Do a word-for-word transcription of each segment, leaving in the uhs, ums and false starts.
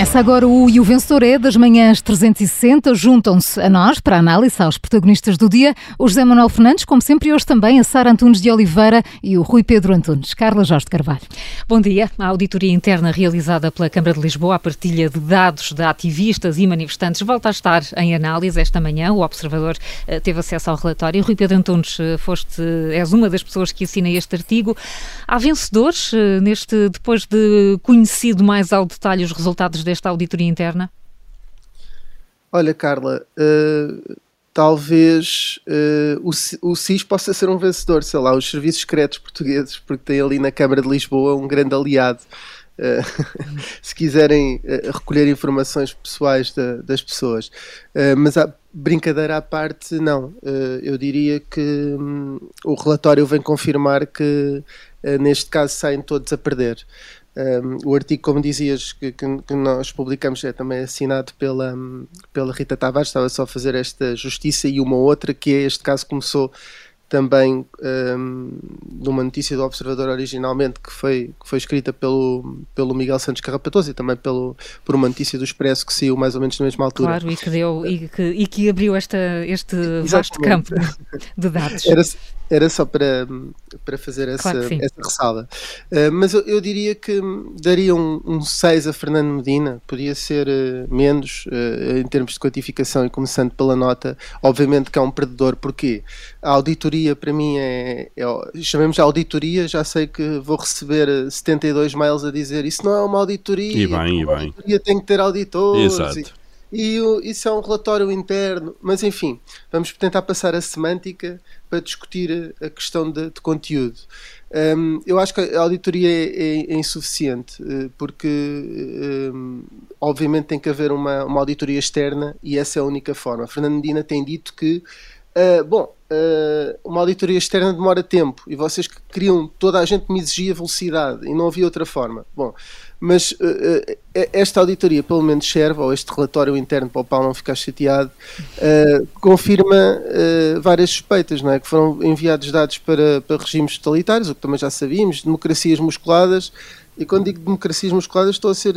Começa agora o E o Vencedor é das manhãs trezentos e sessenta. Juntam-se a nós para a análise aos protagonistas do dia o José Manuel Fernandes, como sempre, e hoje também a Sara Antunes de Oliveira e o Rui Pedro Antunes. Carla Jorge de Carvalho. Bom dia. A auditoria interna realizada pela Câmara de Lisboa, a partilha de dados de ativistas e manifestantes, volta a estar em análise esta manhã. O Observador uh, teve acesso ao relatório. Rui Pedro Antunes, uh, foste, és uma das pessoas que assina este artigo. Há vencedores uh, neste, depois de conhecido mais ao detalhe os resultados desta auditoria interna? Olha, Carla, uh, talvez uh, o, o S I S possa ser um vencedor, sei lá, os serviços secretos portugueses, porque tem ali na Câmara de Lisboa um grande aliado. Uh, se quiserem uh, recolher informações pessoais da, das pessoas. Uh, mas a brincadeira à parte, não. Uh, eu diria que um, o relatório vem confirmar que uh, neste caso saem todos a perder. Um, o artigo, como dizias, que, que, que nós publicamos é também assinado pela, pela Rita Tavares, estava só a fazer esta justiça, e uma outra que é, este caso começou também um, numa notícia do Observador originalmente, que foi, que foi escrita pelo, pelo Miguel Santos Carrapatoso, e também pelo, por uma notícia do Expresso que saiu mais ou menos na mesma altura. Claro, e que, deu, e que, e que abriu esta, este vasto campo de dados. Era, era só para, para fazer essa, claro essa ressalva. Uh, mas eu, eu diria que daria um, um seis a Fernando Medina, podia ser uh, menos uh, em termos de quantificação, e começando pela nota, obviamente que é um perdedor. Porquê? A auditoria para mim é, é, chamemos a auditoria, já sei que vou receber setenta e dois mails a dizer isso não é uma auditoria, e bem, e uma bem. auditoria tem que ter auditores. Exato. E, E o, isso é um relatório interno, mas enfim, vamos tentar passar a semântica para discutir a questão de, de conteúdo. Um, eu acho que a auditoria é, é, é insuficiente, porque um, obviamente tem que haver uma, uma auditoria externa, e essa é a única forma. Fernando Medina tem dito que Uh, bom, uh, uma auditoria externa demora tempo, e vocês que queriam, toda a gente me exigia velocidade e não havia outra forma. Bom, mas uh, uh, esta auditoria pelo menos serve, ou este relatório interno, para o Paulo não ficar chateado, uh, confirma uh, várias suspeitas, não é? Que foram enviados dados para, para regimes totalitários, o que também já sabíamos, democracias musculadas, e quando digo democracias musculadas estou a ser...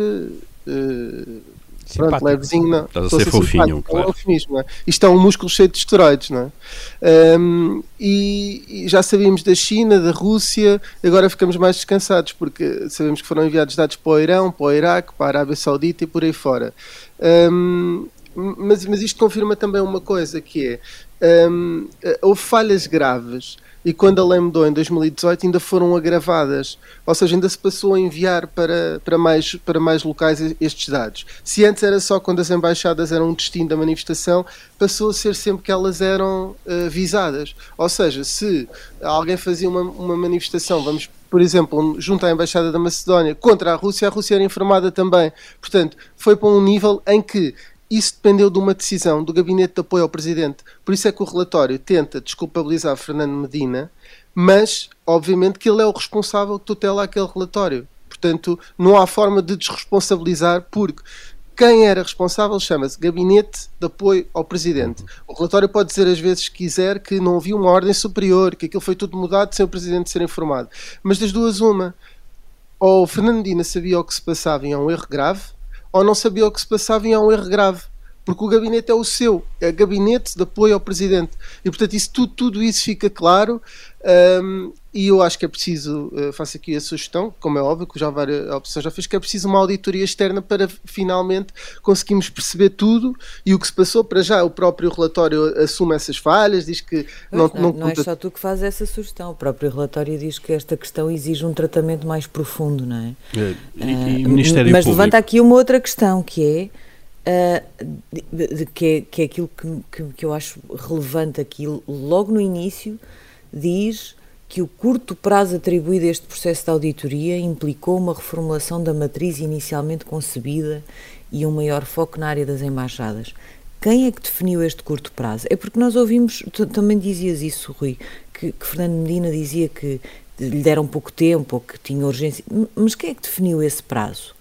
Uh, Pronto, levezinho, não. Estás a ser, ser fofinho, claro. É um eufemismo, não é? Isto é um músculo cheio de esteroides, não é? Um, e, e já sabíamos da China, da Rússia, agora ficamos mais descansados, porque sabemos que foram enviados dados para o Irão, para o Iraque, para a Arábia Saudita e por aí fora. Um, mas, mas isto confirma também uma coisa, que é, um, houve falhas graves, e quando a lei mudou em dois mil e dezoito ainda foram agravadas, ou seja, ainda se passou a enviar para, para, mais, para mais locais estes dados. Se antes era só quando as embaixadas eram um destino da manifestação, passou a ser sempre que elas eram uh, visadas. Ou seja, se alguém fazia uma, uma manifestação, vamos, por exemplo, junto à Embaixada da Macedónia, contra a Rússia, a Rússia era informada também. Portanto, foi para um nível em que isso dependeu de uma decisão do Gabinete de Apoio ao Presidente. Por isso é que o relatório tenta desculpabilizar Fernando Medina, mas, obviamente, que ele é o responsável que tutela aquele relatório. Portanto, não há forma de desresponsabilizar, porque quem era responsável chama-se Gabinete de Apoio ao Presidente. O relatório pode dizer às vezes que quiser que não havia uma ordem superior, que aquilo foi tudo mudado sem o Presidente ser informado. Mas das duas, uma. Ou Fernando Medina sabia o que se passava e é um erro grave, ou não sabia o que se passava e é um erro grave, porque o gabinete é o seu, é Gabinete de Apoio ao Presidente, e portanto isso, tudo, tudo isso fica claro. Um, e eu acho que é preciso, uh, faço aqui a sugestão, como é óbvio que já várias opções já fez, que é preciso uma auditoria externa para finalmente conseguirmos perceber tudo e o que se passou. Para já o próprio relatório assume essas falhas, diz que não, não, não, não, não é só tu que fazes essa sugestão, o próprio relatório diz que esta questão exige um tratamento mais profundo, não é? é e, e uh, Ministério mas Público. Levanta aqui uma outra questão, que é Uh, de, de, que, é, que é aquilo que, que, que eu acho relevante aqui. Logo no início diz que o curto prazo atribuído a este processo de auditoria implicou uma reformulação da matriz inicialmente concebida e um maior foco na área das embaixadas. Quem é que definiu este curto prazo? É porque nós ouvimos, tu também dizias isso, Rui, que, que Fernando Medina dizia que lhe deram pouco tempo ou que tinha urgência, mas quem é que definiu esse prazo?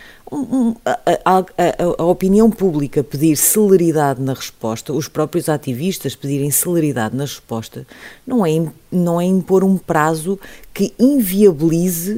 Um, a, a, a, a opinião pública pedir celeridade na resposta, os próprios ativistas pedirem celeridade na resposta, não é, não é impor um prazo que inviabilize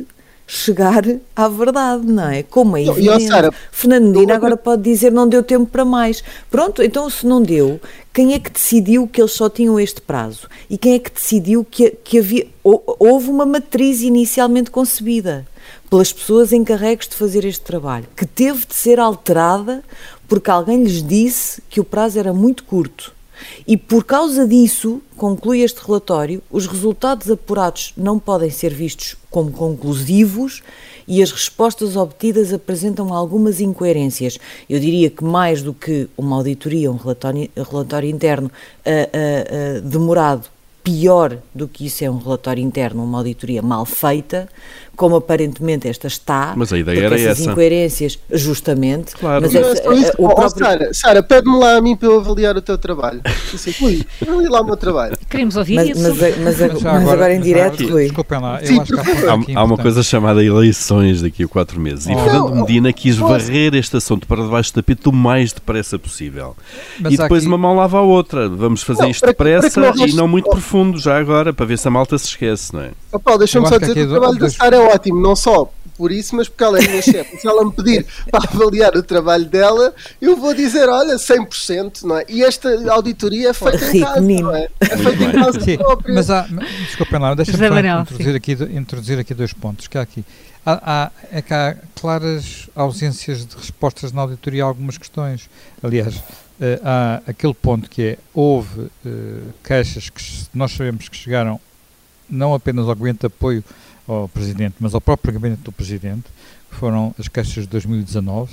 chegar à verdade, não é? Como é Não, e, ó, evidente. Sara, Fernando Medina eu- agora pode dizer não deu tempo para mais. Pronto, então se não deu, quem é que decidiu que eles só tinham este prazo? E quem é que decidiu que, que havia... Houve uma matriz inicialmente concebida pelas pessoas encarregues de fazer este trabalho, que teve de ser alterada porque alguém lhes disse que o prazo era muito curto. E por causa disso, conclui este relatório, os resultados apurados não podem ser vistos como conclusivos e as respostas obtidas apresentam algumas incoerências. Eu diria que mais do que uma auditoria, um relatório, relatório interno uh, uh, uh, demorado, pior do que isso é um relatório interno, uma auditoria mal feita, como aparentemente esta está. Mas a ideia era essas essa. incoerências, justamente. Claro. Mas Não, essa, é isso. o Ó, próprio... Sara, Sara, pede-me lá a mim para eu avaliar o teu trabalho. Disse, Rui, avalia lá o meu trabalho. Queremos ouvir Mas, isso. mas, mas, mas já agora, mas agora em mas direto, já- Rui. Desculpem lá, eu Sim, acho que há, por favor. ponto Há, aqui há uma importante. coisa chamada eleições daqui a quatro meses e Oh. Fernando Não, Medina quis posso- varrer este assunto para debaixo do tapete o mais depressa possível. Mas e há depois aqui- uma mão lava a outra. Vamos fazer Não, isto para que- para depressa que não e reste- não muito profundo já agora, para ver se a malta se esquece, não é? Ó, Paulo, deixa-me Eu só acho que dizer que aqui o trabalho dois- da Sara é ótimo, não só por isso, mas porque ela é minha chefe. Se ela me pedir para avaliar o trabalho dela, eu vou dizer, olha, cem por cento, não é? E esta auditoria é feita em Rico casa, menino. não é? É Muito feita em bem. casa Sim, própria. mas há, desculpem lá, deixa-me José só Manuel, introduzir aqui, introduzir aqui dois pontos, que há aqui. Há, há, é que há claras ausências de respostas na auditoria a algumas questões. Aliás, eh, há aquele ponto que é, houve eh, queixas que nós sabemos que chegaram não apenas ao gabinete de apoio ao Presidente, mas ao próprio gabinete do Presidente, que foram as queixas de dois mil e dezanove,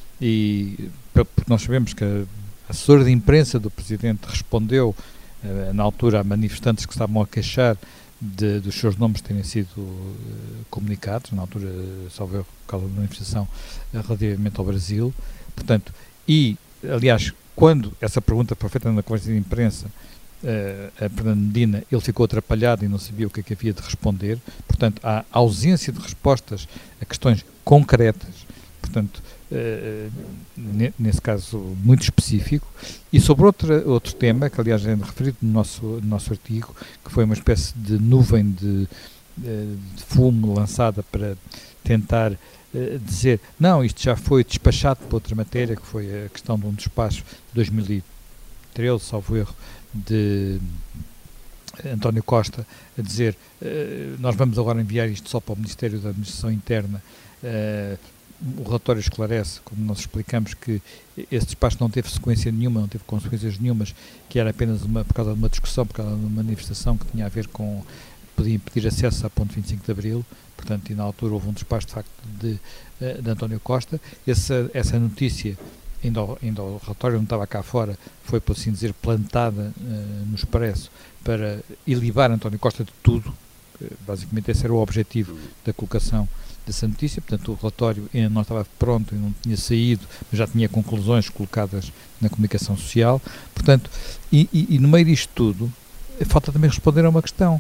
e porque nós sabemos que a assessora de imprensa do Presidente respondeu eh, na altura a manifestantes que estavam a queixar de, dos seus nomes terem sido eh, comunicados, na altura, uh, salvo erro, por causa da manifestação eh, relativamente ao Brasil, portanto, e, aliás, quando essa pergunta foi feita na conversa de imprensa, Uh, a Fernando Medina, ele ficou atrapalhado e não sabia o que é que havia de responder, portanto há ausência de respostas a questões concretas, portanto uh, nesse caso muito específico, e sobre outra, outro tema, que aliás é referido no nosso, no nosso artigo, que foi uma espécie de nuvem de, de fumo lançada para tentar uh, dizer, não, isto já foi despachado para outra matéria, que foi a questão de um despacho de dois mil e treze, salvo erro, de António Costa, a dizer uh, nós vamos agora enviar isto só para o Ministério da Administração Interna. Uh, o relatório esclarece, como nós explicamos, que esse despacho não teve sequência nenhuma, não teve consequências nenhumas, que era apenas uma, por causa de uma discussão, por causa de uma manifestação que tinha a ver com, podia impedir acesso à ponte vinte e cinco de Abril, portanto, e na altura houve um despacho de facto de, uh, de António Costa. Essa, essa notícia, ainda o, ainda o relatório não estava cá fora, foi, por assim dizer, plantada uh, no Expresso para ilibar António Costa de tudo. Uh, basicamente esse era o objetivo da colocação dessa notícia. Portanto, o relatório ainda não estava pronto e não tinha saído, mas já tinha conclusões colocadas na comunicação social. Portanto, e, e, e no meio disto tudo, falta também responder a uma questão.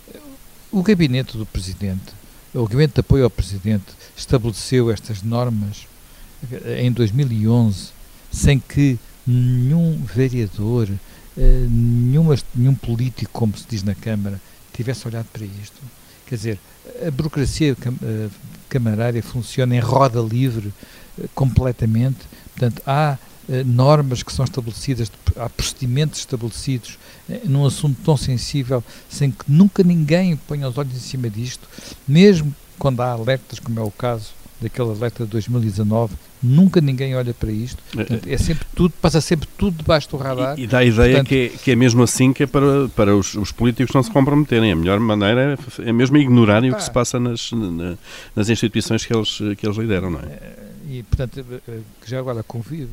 O gabinete do Presidente, o gabinete de apoio ao Presidente, estabeleceu estas normas em dois mil e onze, sem que nenhum vereador, uh, nenhuma, nenhum político, como se diz na Câmara, tivesse olhado para isto. Quer dizer, a burocracia cam uh, camarária funciona em roda livre uh, completamente. Portanto, há uh, normas que são estabelecidas, há procedimentos estabelecidos uh, num assunto tão sensível, sem que nunca ninguém ponha os olhos em cima disto, mesmo quando há alertas, como é o caso daquele alerta de dois mil e dezanove, nunca ninguém olha para isto. Portanto, é sempre tudo, passa sempre tudo debaixo do radar. E, e dá a ideia Portanto, que, é, que é mesmo assim que é para, para os, os políticos não se comprometerem. A melhor maneira é, é mesmo ignorarem ah, o que se passa nas, na, nas instituições que eles, que eles lideram, não é? E, portanto, já agora convido,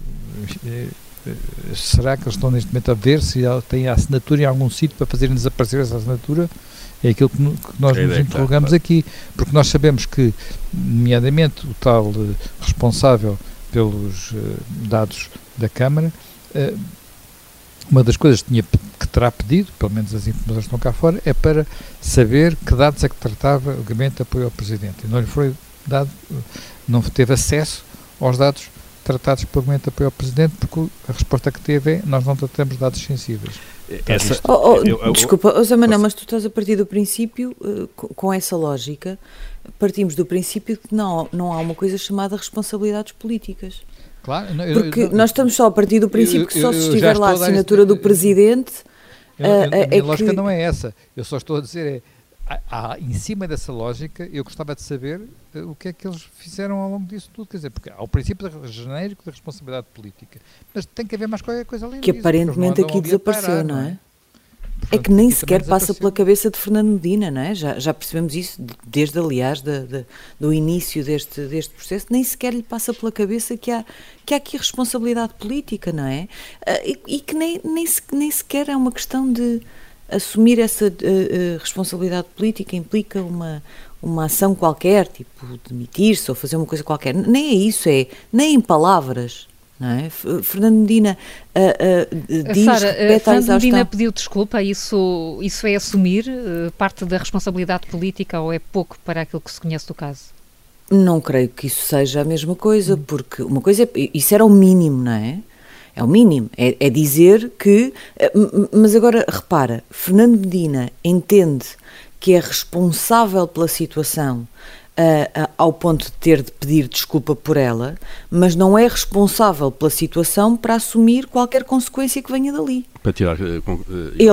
será que eles estão neste momento a ver se têm a assinatura em algum sítio para fazerem desaparecer essa assinatura? É aquilo que, no, que nós nos interrogamos claro. aqui, porque nós sabemos que, nomeadamente, o tal uh, responsável pelos uh, dados da Câmara, uh, uma das coisas que, tinha, que terá pedido, pelo menos as informações que estão cá fora, é para saber que dados é que tratava o gabinete de apoio ao Presidente. E não lhe foi dado, não teve acesso aos dados tratados pelo momento de apoio ao Presidente, porque a resposta que teve é: nós não tratamos dados sensíveis. Essa, oh, oh, eu, eu, desculpa, oh, Zé Manuel, mas tu estás a partir do princípio, uh, com, com essa lógica, partimos do princípio que não, não há uma coisa chamada responsabilidades políticas. Claro, porque eu, eu, nós estamos só a partir do princípio eu, que só se estiver lá a assinatura este, do Presidente... Eu, eu, a minha é lógica que... não é essa. Eu só estou a dizer, é, há, há, em cima dessa lógica, eu gostava de saber uh, o que é que eles fizeram ao longo disso tudo. Quer dizer, porque há o princípio genérico da responsabilidade política, mas tem que haver mais qualquer coisa além que disso. Que aparentemente aqui desapareceu, parar, não é? Portanto, é que nem sequer passa pela cabeça de Fernando Medina, não é? Já, já percebemos isso desde, aliás, de, de, do início deste, deste processo, nem sequer lhe passa pela cabeça que há, que há aqui responsabilidade política, não é? E, e que nem, nem, nem sequer é uma questão de assumir essa uh, uh, responsabilidade política, implica uma, uma ação qualquer, tipo demitir-se ou fazer uma coisa qualquer. Nem é isso, é nem em palavras. Não é? Fernando Medina uh, uh, diz, Sara, repete Fernando a Medina pediu desculpa, isso, isso é assumir uh, parte da responsabilidade política ou é pouco para aquilo que se conhece do caso? Não creio que isso seja a mesma coisa, porque uma coisa é, isso era o mínimo, não é? É o mínimo, é, é dizer que, mas agora repara, Fernando Medina entende que é responsável pela situação Uh, uh, ao ponto de ter de pedir desculpa por ela, mas não é responsável pela situação para assumir qualquer consequência que venha dali. Para tirar uh, uh,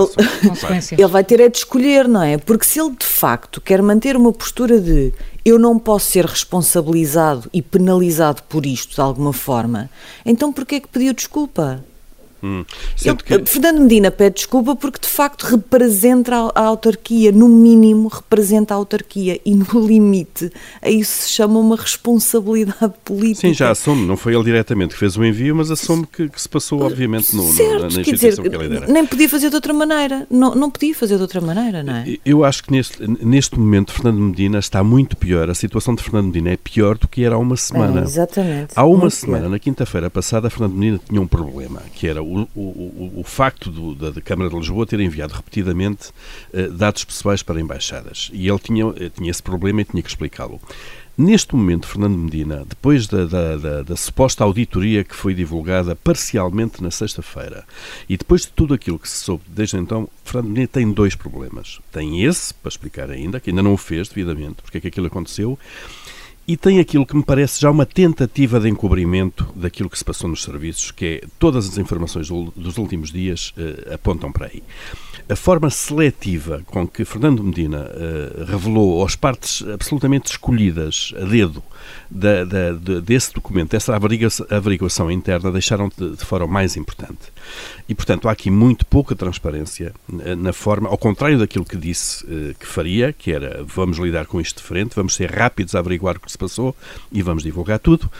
ele, ele vai ter é de escolher, não é? Porque se ele de facto quer manter uma postura de eu não posso ser responsabilizado e penalizado por isto de alguma forma, então porquê é que pediu desculpa? Hum, Ele, que... Fernando Medina pede desculpa porque de facto representa a, a autarquia, no mínimo representa a autarquia e no limite a isso se chama uma responsabilidade política. Sim, já assume, não foi ele diretamente que fez o envio, mas assume que, que se passou obviamente no, certo, no, na quer instituição dizer, que ele lidera. Nem podia fazer de outra maneira, não, não podia fazer de outra maneira, não é? Eu acho que neste, neste momento Fernando Medina está muito pior, a situação de Fernando Medina é pior do que era há uma semana. É, exatamente. Há uma semana, pior. Na quinta-feira passada, Fernando Medina tinha um problema, que era o, o, o, o facto do, da, da Câmara de Lisboa ter enviado repetidamente uh, dados pessoais para embaixadas. E ele tinha, tinha esse problema e tinha que explicá-lo. Neste momento, Fernando Medina, depois da, da, da, da suposta auditoria que foi divulgada parcialmente na sexta-feira, e depois de tudo aquilo que se soube desde então, Fernando Medina tem dois problemas. Tem esse, para explicar ainda, que ainda não o fez devidamente, porque é que aquilo aconteceu, e tem aquilo que me parece já uma tentativa de encobrimento daquilo que se passou nos serviços, que é todas as informações do, dos últimos dias uh, apontam para aí. A forma seletiva com que Fernando Medina uh, revelou às partes absolutamente escolhidas a dedo da, da, de, desse documento, dessa averiguação, averiguação interna, deixaram de, de fora o mais importante. E, portanto, há aqui muito pouca transparência uh, na forma, ao contrário daquilo que disse uh, que faria, que era vamos lidar com isto de frente, vamos ser rápidos a averiguar o que se passou e vamos divulgar tudo.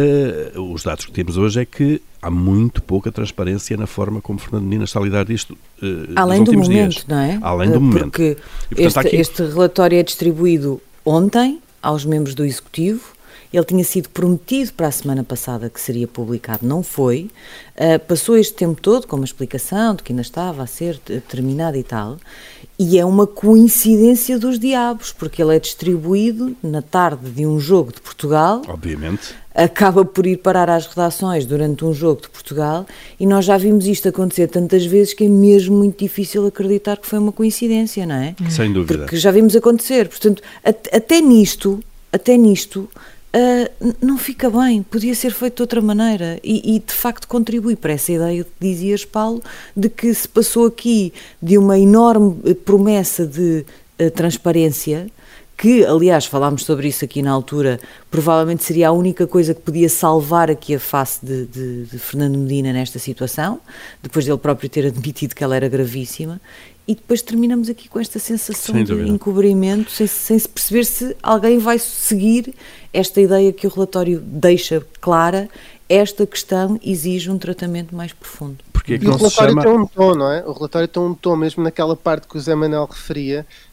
Uh, os dados que temos hoje é que há muito pouca transparência na forma como Fernando Medina está a lidar disto uh, Além nos do últimos momento, dias. Não é? Além do momento. Porque e, portanto, este, aqui... este relatório é distribuído ontem aos membros do Executivo. Ele tinha sido prometido para a semana passada que seria publicado, não foi. Uh, passou este tempo todo com uma explicação de que ainda estava a ser terminado e tal. E é uma coincidência dos diabos, porque ele é distribuído na tarde de um jogo de Portugal. Obviamente. Acaba por ir parar às redações durante um jogo de Portugal e nós já vimos isto acontecer tantas vezes que é mesmo muito difícil acreditar que foi uma coincidência, não é? Sem dúvida. Porque já vimos acontecer. Portanto, até nisto, até nisto, uh, não fica bem. Podia ser feito de outra maneira e, e, de facto, contribui para essa ideia que dizias, Paulo, de que se passou aqui de uma enorme promessa de uh, transparência, que, aliás, falámos sobre isso aqui na altura, provavelmente seria a única coisa que podia salvar aqui a face de, de, de Fernando Medina nesta situação, depois dele próprio ter admitido que ela era gravíssima, e depois terminamos aqui com esta sensação sem de dúvida. encobrimento, sem, sem se perceber se alguém vai seguir esta ideia que o relatório deixa clara. Esta questão exige um tratamento mais profundo. Porque é que e o relatório chama... tem um tom, não é? O relatório tem um tom, mesmo naquela parte que o Zé Manuel referia,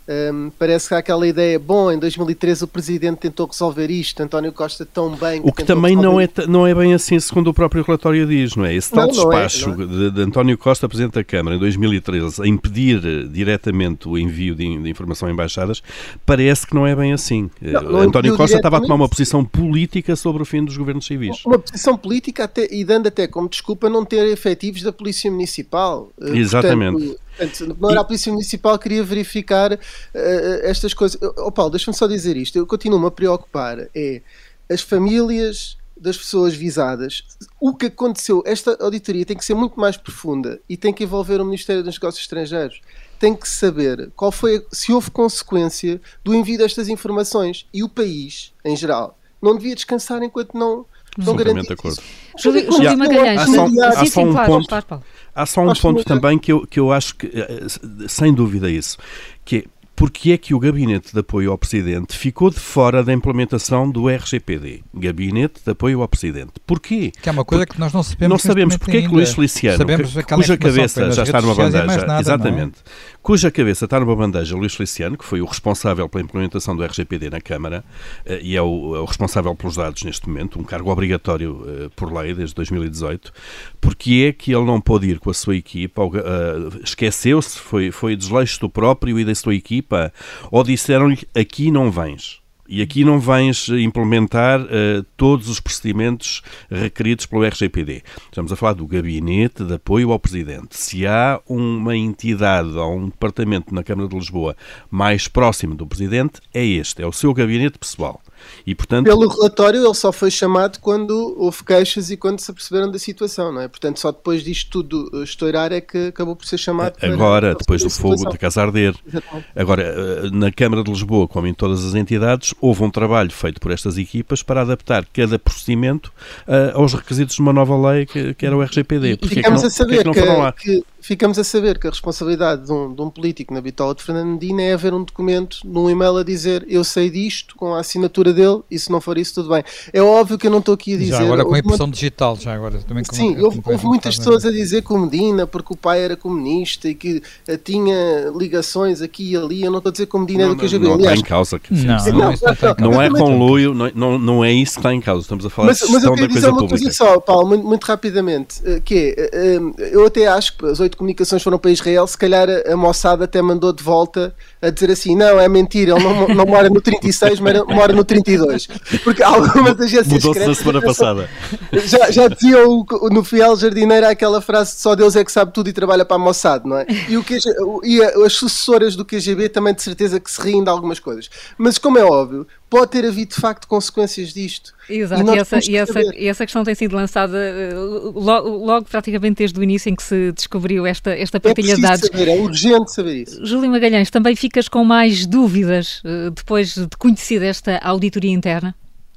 Um, parece que há aquela ideia, bom, em dois mil e treze o Presidente tentou resolver isto, António Costa tão bem... Que o que também não é, não é bem assim, segundo o próprio relatório diz, não é? Esse tal não, não despacho é, não é. De, de António Costa, Presidente da Câmara, em dois mil e treze, a impedir diretamente o envio de, de informação a embaixadas, parece que não é bem assim. Não, não António Costa estava a tomar uma posição política sobre o fim dos governos civis. Uma posição política até, e dando até como desculpa não ter efetivos da Polícia Municipal. Exatamente. Portanto, Portanto, não era a Polícia Municipal que queria verificar uh, estas coisas. Oh Paulo, deixa-me só dizer isto. Eu continuo-me a preocupar. É as famílias das pessoas visadas. O que aconteceu, esta auditoria tem que ser muito mais profunda e tem que envolver o Ministério dos Negócios Estrangeiros. Tem que saber qual foi, se houve consequência do envio destas informações. E o país, em geral, não devia descansar enquanto não, não garantir isso. Júlio, Júlio Magalhães, há só, há sim, só sim, um claro, ponto, claro, Paulo. Há só um Acho ponto muito... também que eu, que eu acho que, sem dúvida isso, que é porque é que o Gabinete de Apoio ao Presidente ficou de fora da implementação do R G P D, Gabinete de Apoio ao Presidente. Porquê? Que é uma coisa porque que nós não sabemos. Não sabemos porque é que Luís Feliciano, que, cuja cabeça já está numa bandeja, nada, exatamente, é? cuja cabeça está numa bandeja, Luís Feliciano, que foi o responsável pela implementação do R G P D na Câmara uh, e é o, é o responsável pelos dados neste momento, um cargo obrigatório uh, por lei desde dois mil e dezoito, porque é que ele não pôde ir com a sua equipa, uh, esqueceu-se, foi, foi desleixo do próprio e da sua equipa, ou disseram-lhe, aqui não vens. E aqui não vens implementar uh, todos os procedimentos requeridos pelo R G P D. Estamos a falar do Gabinete de Apoio ao Presidente. Se há uma entidade ou um departamento na Câmara de Lisboa mais próximo do Presidente, é este, é o seu gabinete pessoal. E, portanto, pelo relatório ele só foi chamado quando houve queixas e quando se aperceberam da situação, não é? Portanto, só depois disto tudo estourar é que acabou por ser chamado. Agora, para, depois do fogo de Casa Arder. Exatamente. Agora, na Câmara de Lisboa, como em todas as entidades, houve um trabalho feito por estas equipas para adaptar cada procedimento uh, aos requisitos de uma nova lei que, que era o R G P D. E ficamos, é que não, a saber que, não que, que, ficamos a saber que a responsabilidade de um, de um político na bitola de Fernando Medina é haver um documento num e-mail a dizer eu sei disto, com a assinatura dele, e se não for isso, tudo bem. É óbvio que eu não estou aqui a dizer... Já agora com a impressão uma... digital, já agora. Também com Sim, uma, houve, houve muitas pessoas a dizer que o Medina, porque o pai era comunista e que uh, tinha ligações aqui e ali, eu não estou a dizer que o Medina não, é do K G B. Não, não Aliás, está em causa. Que, não, sim, não, sim. não, não, está em não é conluio, não, não, não é isso que está em causa. Estamos a falar mas, de gestão mas eu queria da dizer coisa uma pública. coisa só, Paulo, muito, muito rapidamente, que é, eu até acho que as oito comunicações foram para Israel, se calhar a Mossad até mandou de volta a dizer assim, não, é mentira, ele não, não mora no trinta e seis, mas mora no trinta e dois. Porque algumas agências mudou-se na semana passada. Já, já diziam no Fiel Jardineiro aquela frase de só Deus é que sabe tudo e trabalha para a Mossad, não é? E, o Q G, e as sucessoras do Q G B também de certeza que se riem de algumas coisas. Mas como é óbvio, pode ter havido de facto consequências disto. Exato, e, e, essa, e, essa, e essa questão tem sido lançada uh, logo, logo praticamente desde o início em que se descobriu esta, esta partilha de dados. Saber, é urgente saber isso. Júlio Magalhães, também ficas com mais dúvidas uh, depois de conhecer esta auditoria interna?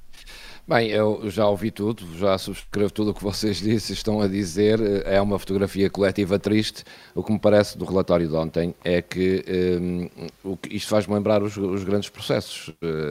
Bem, eu já ouvi tudo, já subscrevo tudo o que vocês disse, estão a dizer, é uma fotografia coletiva triste. O que me parece do relatório de ontem é que um, isto faz-me lembrar os, os grandes processos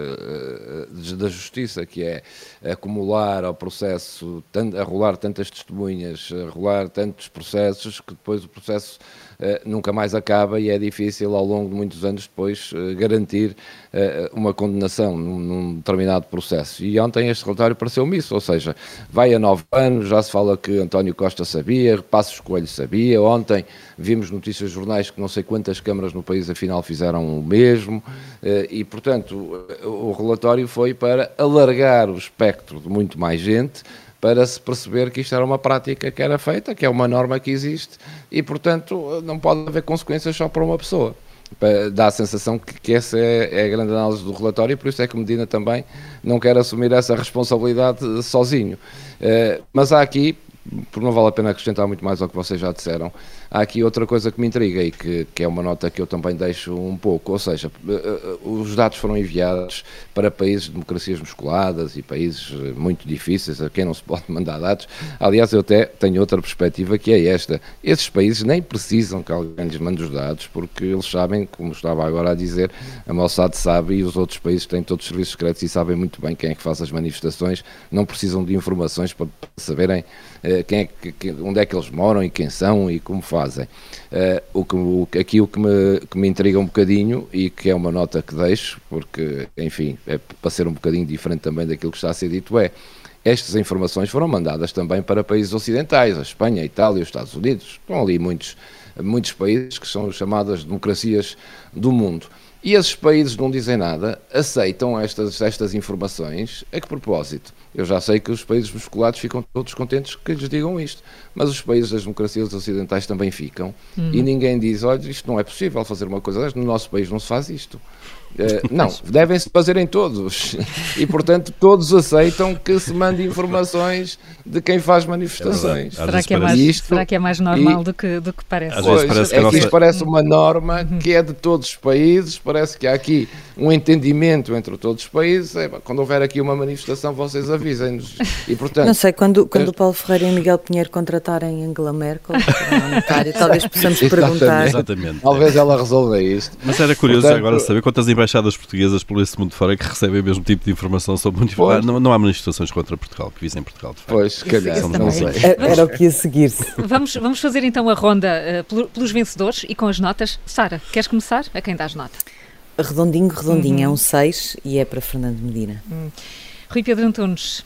uh, da justiça, que é acumular ao processo, a rolar tantas testemunhas, a rolar tantos processos, que depois o processo Uh, nunca mais acaba e é difícil ao longo de muitos anos depois uh, garantir uh, uma condenação num, num determinado processo. E ontem este relatório pareceu-me isso, ou seja, vai a nove anos, já se fala que António Costa sabia, Passos Coelho sabia, ontem vimos notícias de jornais que não sei quantas câmaras no país afinal fizeram o mesmo uh, e, portanto, o, o relatório foi para alargar o espectro de muito mais gente, para se perceber que isto era uma prática que era feita, que é uma norma que existe e, portanto, não pode haver consequências só para uma pessoa. Dá a sensação que, que essa é, é a grande análise do relatório e por isso é que Medina também não quer assumir essa responsabilidade sozinho. Uh, mas há aqui, porque não vale a pena acrescentar muito mais ao que vocês já disseram, há aqui outra coisa que me intriga e que, que é uma nota que eu também deixo um pouco, ou seja, os dados foram enviados para países de democracias musculadas e países muito difíceis, a quem não se pode mandar dados. Aliás, eu até tenho outra perspectiva que é esta, esses países nem precisam que alguém lhes mande os dados, porque eles sabem, como estava agora a dizer, a Mossad sabe e os outros países têm todos os serviços secretos e sabem muito bem quem é que faz as manifestações, não precisam de informações para saberem uh, quem é que, onde é que eles moram e quem são e como fazem. fazem. Uh, o que, o, aqui o que me, que me intriga um bocadinho, e que é uma nota que deixo, porque, enfim, é para ser um bocadinho diferente também daquilo que está a ser dito, é estas informações foram mandadas também para países ocidentais, a Espanha, a Itália, os Estados Unidos, estão ali muitos, muitos países que são chamadas democracias do mundo. E esses países não dizem nada, aceitam estas, estas informações. A que propósito? Eu já sei que os países musculados ficam todos contentes que lhes digam isto, mas os países das democracias ocidentais também ficam, uhum. e ninguém diz, olha, isto não é possível fazer uma coisa desta, no nosso país não se faz isto. Uh, não, devem-se fazer em todos, e portanto todos aceitam que se mande informações de quem faz manifestações. É será, que é mais, isto, será que é mais normal e, do, que, do que parece? Às pois, vezes parece que é nossa... que isto parece uma norma que é de todos os países, parece que há aqui um entendimento entre todos os países. É, quando houver aqui uma manifestação, vocês avisem-nos. E, portanto, não sei, quando, quando eu... o Paulo Ferreira e o Miguel Pinheiro contratarem Angela Merkel, talvez possamos perguntar. Exatamente. Talvez ela resolva isto. Mas era curioso portanto, agora saber quantas embaixadas portuguesas pelo esse mundo fora que recebem o mesmo tipo de informação sobre manifestações. Não, não há manifestações contra Portugal, que visem Portugal, de facto. Pois, se calhar, não, não sei. Era, era o que ia seguir-se. Vamos, vamos fazer então a ronda uh, pelos vencedores e com as notas. Sara, queres começar? A quem dás nota? Redondinho, redondinho, uhum. É um seis e é para Fernando Medina. Uhum. Rui Pedro Antunes.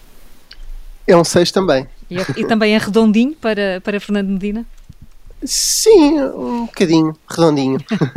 É um seis também. E, é, e também é redondinho para, para Fernando Medina? Sim, um bocadinho, redondinho.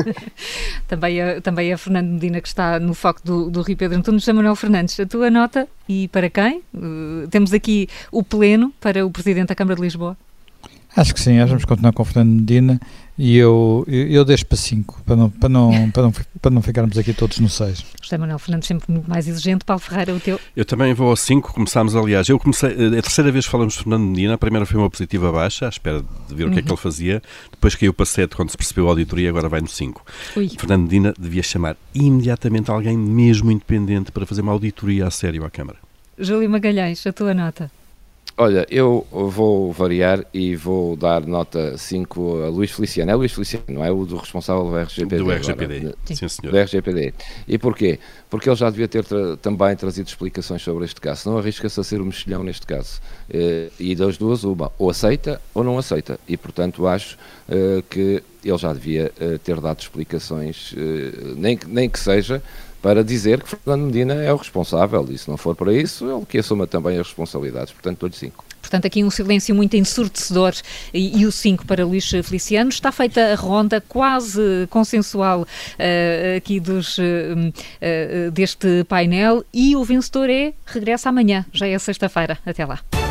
também, é, também é Fernando Medina que está no foco do, do Rui Pedro Antunes. José Manuel Fernandes, a tua nota e para quem? Uh, temos aqui o pleno para o Presidente da Câmara de Lisboa. Acho que sim, vamos continuar com o Fernando Medina e eu, eu, eu deixo para cinco, para não, para, não, para, não, para não ficarmos aqui todos no seis. José Manuel Fernandes sempre muito mais exigente. Paulo Ferreira, o teu? Eu também vou ao cinco, começámos aliás, eu comecei, a terceira vez que falamos de Fernando Medina, a primeira foi uma positiva baixa, à espera de ver uhum. o que é que ele fazia, depois caiu para sete quando se percebeu a auditoria, agora vai no cinco. Ui. Fernando Medina devia chamar imediatamente alguém mesmo independente para fazer uma auditoria a sério à Câmara. Júlio Magalhães, a tua nota? Olha, eu vou variar e vou dar nota cinco a Luís Feliciano. É Luís Feliciano, não é o do responsável do R G P D? Do R G P D, agora, sim senhor. Do R G P D. E porquê? Porque ele já devia ter tra- também trazido explicações sobre este caso. Não arrisca-se a ser um mexilhão neste caso. Uh, e das duas, uma, ou aceita ou não aceita. E, portanto, acho uh, que ele já devia uh, ter dado explicações, uh, nem, que, nem que seja para dizer que Fernando Medina é o responsável, e se não for para isso, ele que assuma também as responsabilidades, portanto dou-lhe cinco. Portanto, aqui um silêncio muito ensurdecedor e, e o cinco para Luís Feliciano. Está feita a ronda quase consensual uh, aqui dos, uh, uh, deste painel e o vencedor é, regressa amanhã, já é sexta-feira. Até lá.